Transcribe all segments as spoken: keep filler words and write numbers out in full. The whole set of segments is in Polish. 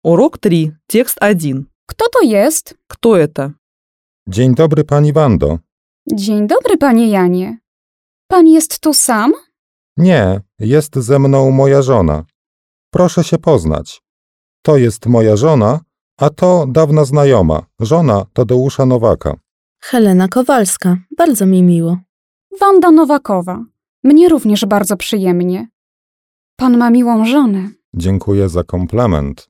Урок три, текст один. Kto to jest? Кто это? Dzień dobry, pani Wando. Dzień dobry, panie Janie. Pan jest tu sam? Nie, jest ze mną moja żona. Proszę się poznać. To jest moja żona, a to dawna znajoma, żona Tadeusza Nowaka. Helena Kowalska. Bardzo mi miło. Wanda Nowakowa. Mnie również bardzo przyjemnie. Pan ma miłą żonę. Dziękuję za komplement.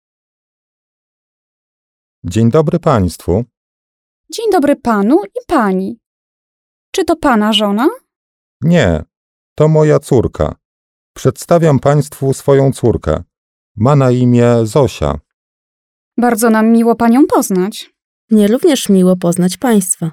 Dzień dobry państwu. Dzień dobry panu i pani. Czy to pana żona? Nie, to moja córka. Przedstawiam państwu swoją córkę. Ma na imię Zosia. Bardzo nam miło panią poznać. Mnie również miło poznać państwa.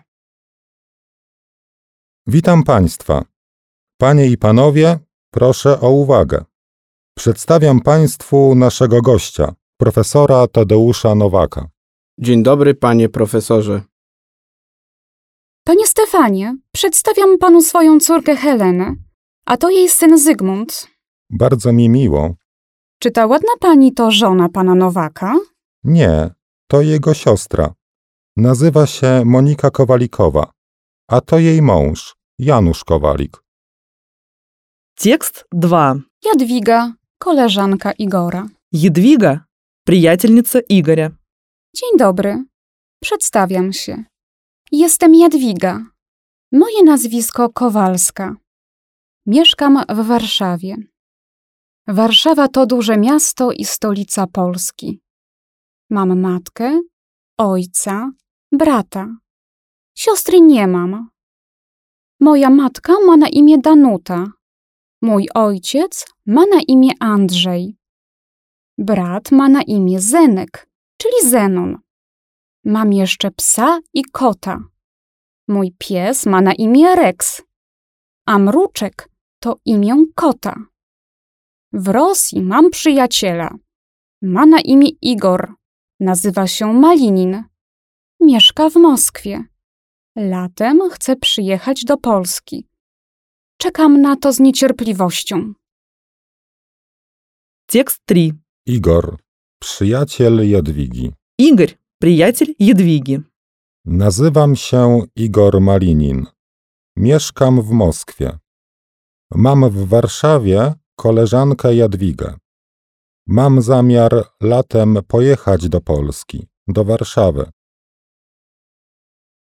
Witam państwa. Panie i panowie, proszę o uwagę. Przedstawiam państwu naszego gościa, profesora Tadeusza Nowaka. Dzień dobry, panie profesorze. Panie Stefanie, przedstawiam panu swoją córkę Helenę, a to jej syn Zygmunt. Bardzo mi miło. Czy ta ładna pani to żona pana Nowaka? Nie, to jego siostra. Nazywa się Monika Kowalikowa, a to jej mąż, Janusz Kowalik. Текст два. Jadwiga, koleżanka Igora. Едвига, приятельница Игоря. Dzień dobry. Przedstawiam się. Jestem Jadwiga. Moje nazwisko Kowalska. Mieszkam w Warszawie. Warszawa to duże miasto i stolica Polski. Mam matkę, ojca, brata. Siostry nie mam. Moja matka ma na imię Danuta. Mój ojciec ma na imię Andrzej. Brat ma na imię Zenek, czyli Zenon. Mam jeszcze psa i kota. Mój pies ma na imię Rex, a Mruczek to imię kota. W Rosji mam przyjaciela. Ma na imię Igor. Nazywa się Malinin. Mieszka w Moskwie. Latem chce przyjechać do Polski. Czekam na to z niecierpliwością. Текст три. Igor, przyjaciel Jadwigi. Игорь, приятель Едвиги. Nazywam się Igor Malinin. Mieszkam w Moskwie. Mam w Warszawie koleżankę Jadwigę. Mam zamiar latem pojechać do Polski, do Warszawy.